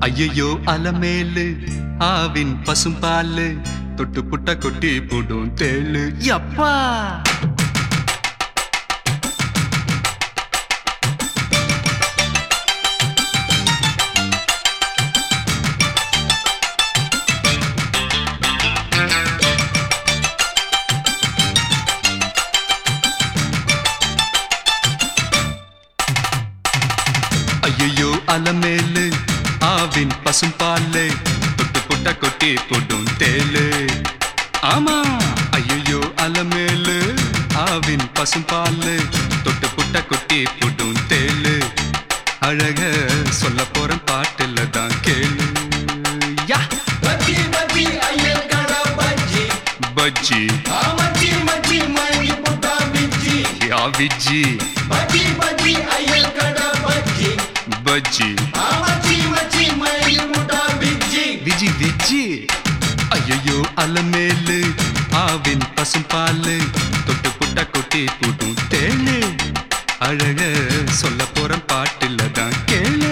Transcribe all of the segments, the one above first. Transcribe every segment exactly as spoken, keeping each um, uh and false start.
ஐயையோ அலமேலு ஆவின் பசும்பாலு தொட்டு புட்ட கொட்டி போடும் தேளு யப்பா. ஐயையோ அலமேலு ஆவின் பசும்பாலு தொட்டு புட்ட கொட்டி போடும் தேளு. ஆமா ஐயையோ அலமேலு ஆவின் பசும்பாலு தொட்டு புட்ட கொட்டி போடும் தேளு. அழக சொல்ல போற பாட்டுல தான் கேளு. யா பஜ்ஜி பஜ்ஜி ஐயர் கடா பஜ்ஜி பஜ்ஜி ஆமச்சி மச்சி மணி புட்டா விஜ்ஜி யா விஜ்ஜி பஜ்ஜி பஜ்ஜி ஐயர் கடா பஜ்ஜி பஜ்ஜி ஆமச்சி மச்சி மணி புட்டா விஜ்ஜி விஜி விஜி. ஐயையோ அலமேலு ஆவின் பசும்பாலு தொட்டு புட்ட கொட்டி போடும் தேளு. அழக சொல்ல போற பாட்டுல தான் கேளு.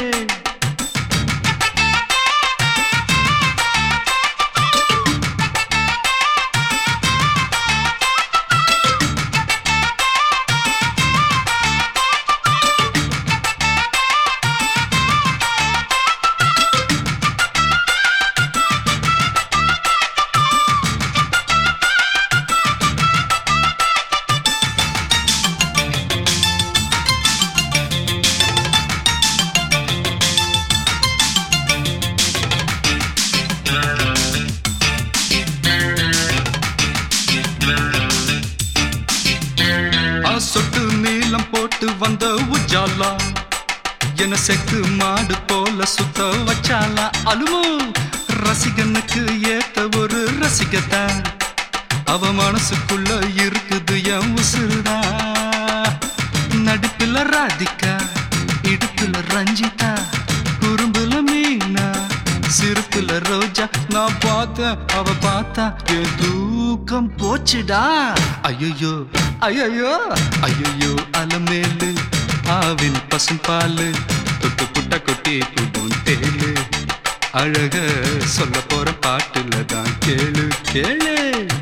சொட்டு நீளம் போட்டு வந்த உஜாலா என செக்கு மாடு போல சுத்த வச்சாலா. அலுமோ ரசிகனுக்கு ஏத்த ஒரு ரசிகத்தா அவ மனசுக்குள்ள இருக்குது என் உசுருதா. நடுப்புல ராதிகா இடுப்புல ரஞ்சிதா குறும்புல மீனா சிறுப்புல ரோஜா. நான் பார்த்தேன் அவ பார்த்தா என் தூக்கம் போச்சுடா. ஐயோ ஐயோ ஐயோ அலமேலு ஆவின் பசும்பாலு தொட்டு புட்ட கொட்டி போடும் தேளு. அழக சொல்ல போற பாட்டுல தான் கேளு கேளு.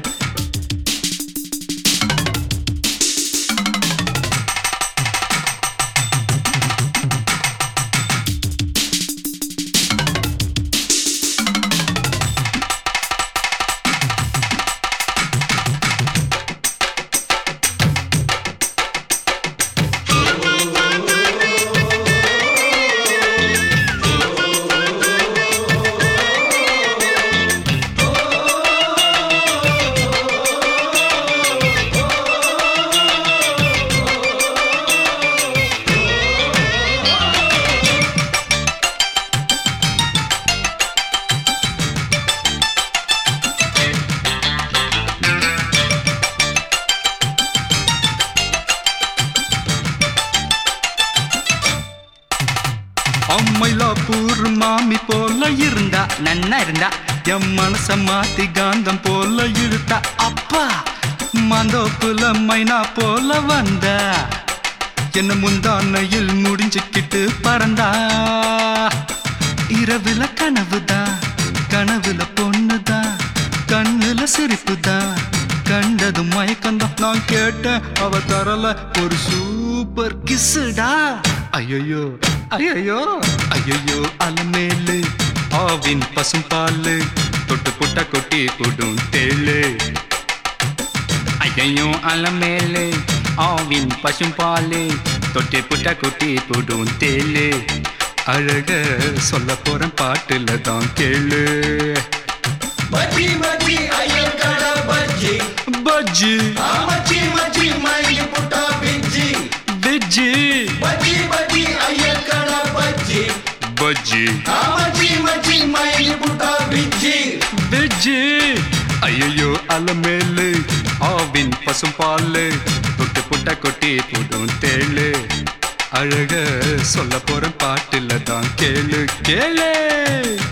மயிலாப்பூர் மாமி போல இருந்தா நன்னா இருந்தா என் மனச மாத்தி காந்தம் போல இழுத்தா. அப்பா மாந்தோப்புல மைனா போல வந்தா என்ன முந்தானையில் முடிஞ்சுக்கிட்டு பறந்தா. இரவுல கனவுதான் கனவுல பொண்ணுதான் கண்ணுல சிரிப்புதான் கண்டதும் மயக்கந்தான். நான் கேட்டேன் அவ தரல ஒரு சூப்பர் கிஸ்ஸுடா. ஐயோ ஐயோ ஐயோ அலமேலு ஆவின் பசும்பாலு தொட்டு புட்ட கொட்டி போடும் தேளு. ஐயோ அலமேலு ஆவின் பசும்பாலு தொட்டு புட்ட கொட்டி போடும் தேளு. அழக சொல்ல போற பாட்டுல தான் கேளு. பஜ்ஜி பஜ்ஜி ஐயர் கடா பஜ்ஜி பஜ்ஜி ஆமச்சி மச்சி மணி புட்டா விஜ்ஜி விஜி பஜ்ஜி பஜ்ஜி ஐயர் கடா பஜ்ஜி பஜ்ஜி ஆமச்சி மச்சி மணி புட்டா விஜ்ஜி விஜி. ஐயோ அலமேலு ஆவின் பசும்பாலு தொட்டு புட்ட கொட்டி போடும் தேளு. அழக சொல்ல போற பாட்டுல தான் கேளு கேளு.